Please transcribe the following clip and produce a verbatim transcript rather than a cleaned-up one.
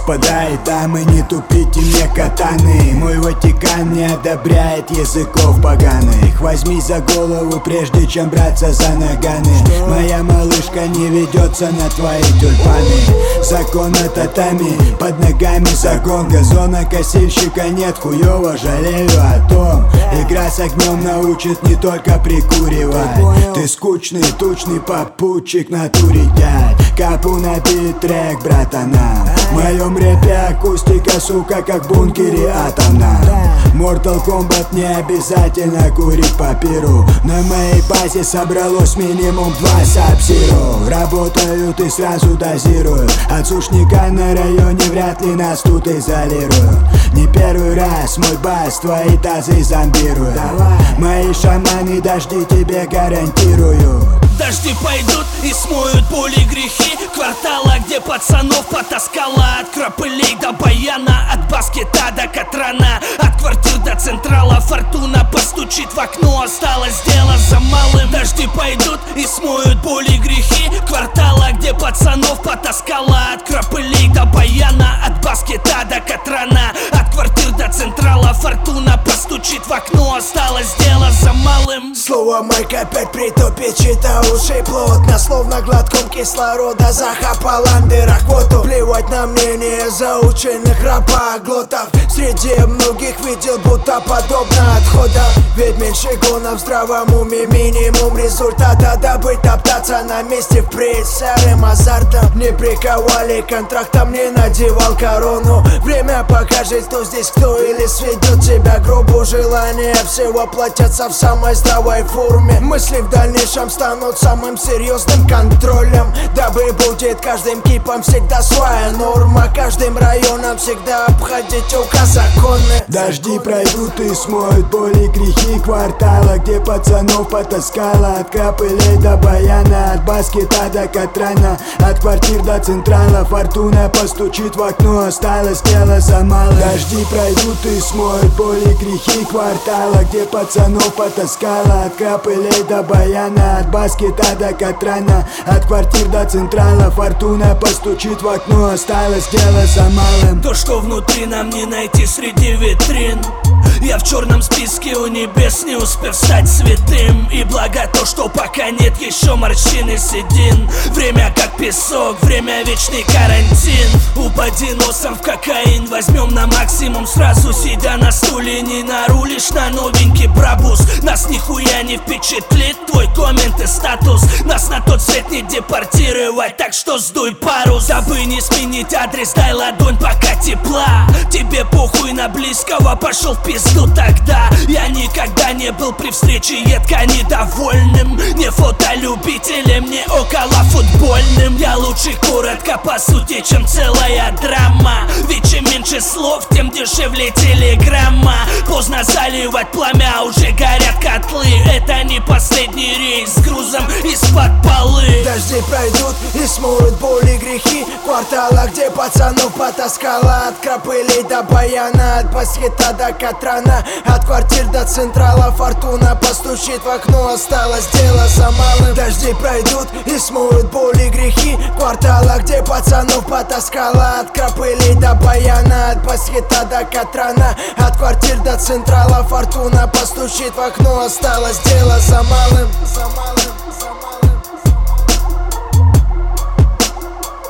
совпадает, а мы не тупите мне катаны. Мой Ватикан не одобряет языков поганых. Возьми за голову, прежде чем браться за наганы. Моя малышка не ведется на твои тюльпаны. Закон на татами, под ногами загон. Газона косильщика нет, хуёво жалею о том. Игра с огнем научит не только прикуривать. Ты скучный, тучный попутчик натуре, дядь. Капу на бит-трек, братана. В моем рэпе акустика, сука, как в бункере атомна. Mortal Kombat не обязательно курить папиру. На моей базе собралось минимум два саб-зиро. Работают и сразу дозирую. От сушника на районе вряд ли нас тут изолирую. Не первый раз мой бас твои тазы зомбирует. Мои шаманы дожди тебе гарантирую. Дожди пойдут и смоют боли, грехи квартала, где пацанов потаскала. От крапылей до баяна, от баскета до катрана, от квартир до централа. Фортуна постучит в окно, осталось дело за малым. Дожди пойдут и смоют боли, грехи квартала, где пацанов потаскала. От крапылей до баяна, от баскета до катрана, от квартир до централа. Фортуна постучит в окно, осталось дело за малым. Слово майк опять притопит чьи-то уши плотно, словно глотком кислорода захапал андерохвоту. Плевать на мнение заученных рапоглотов. Среди многих видел, будто подобно отходам. Ведь меньше гона в здравом уме, минимум результата. Добыть, топтаться на месте впредь старым азартом. Не приковали контрактом, не надевал корону. Время покажет, кто здесь кто, или сведет тебя к гробу. Желание все воплотятся в самой здравой форме. Мысли в дальнейшем станут самым серьезным контролем. Дабы будет каждым кипом всегда своя норма. Каждым районом всегда обходить законы. Дожди пройдут и смоют боли, грехи квартала, где пацанов потаскала. От крапылей до баяна, от баскета до катрана, от квартир до централа. Фортуна постучит в окно, осталось дело за малым. Дожди пройдут и смоют боли, грехи квартала, где пацанов потаскала. От крапылей до баяна, от баскета до катрана, от квартир до централа. Фортуна постучит в окно, осталось дело за малым. То, что внутри, нам не найти среди витрин. Я в черном списке у небес, не успев стать святым. И благо то, что пока нет еще морщин и седин. Время как песок, время вечный карантин. Упади носом в кокаин, возьмем на максимум сразу. Сидя на стуле, не нарулишь на новенький брабус. Нас нихуя не впечатлит твой коммент и статус. Нас на тот свет не депортировать, так что сдуй парус. Дабы не сменить адрес, дай ладонь пока тепла. Тебе похуй на близкого, пошел в пизду тогда. Я никогда не был при встрече едко недовольным. Не фотолюбителем, не около футбольным. Я лучше коротко по сути, чем целая драма. Ведь чем меньше слов, тем дешевле телеграмма. Поздно заливать пламя, уже горят котлы. Это не последний рейс с грузом из-под полы. Дожди пройдут и смоют боли, грехи квартала, где пацанов потаскала. От крапылей до баяна, от баскета до катрана, от квартир до централа. Фортуна постучит в окно, осталось дело за малым. Дожди пройдут и смоют боли, грехи квартала, где пацанов потаскала. От крапылей до баяна, от баскета до катрана, от квартир до централа. Фортуна постучит в окно, осталось дело за малым, за малым.